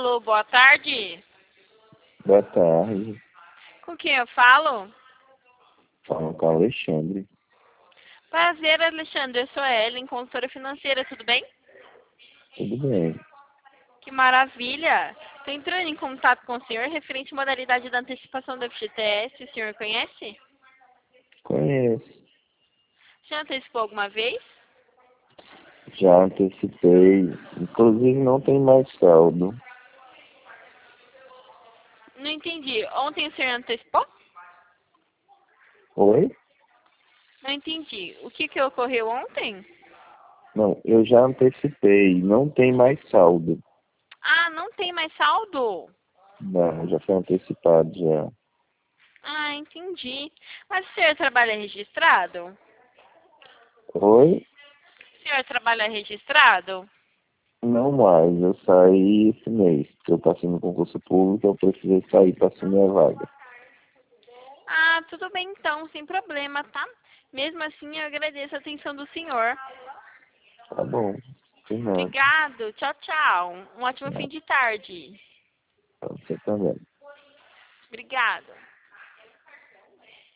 Alô, boa tarde. Boa tarde. Com quem eu falo? Fala com o Alexandre. Prazer, Alexandre. Eu sou a Ellen, consultora financeira, tudo bem? Tudo bem? Que maravilha! Estou entrando em contato com o senhor referente à modalidade da antecipação do FGTS. O senhor conhece? Conheço. Já antecipou alguma vez? Já antecipei. Inclusive não tem mais saldo. Não entendi. Ontem o senhor antecipou? Oi? Não entendi. O que ocorreu ontem? Não, eu já antecipei. Não tem mais saldo. Ah, não tem mais saldo? Não, já foi antecipado já. Ah, entendi. Mas o senhor trabalha registrado? Oi? O senhor trabalha registrado? Não mais. Eu saí esse mês. Porque eu passei no concurso público, eu precisei sair para assumir a vaga. Ah, tudo bem então, sem problema, tá? Mesmo assim, eu agradeço a atenção do senhor. Tá bom. De nada. Obrigado. Tchau, tchau. Um ótimo fim Nada. de tarde. Pra você também. Obrigada.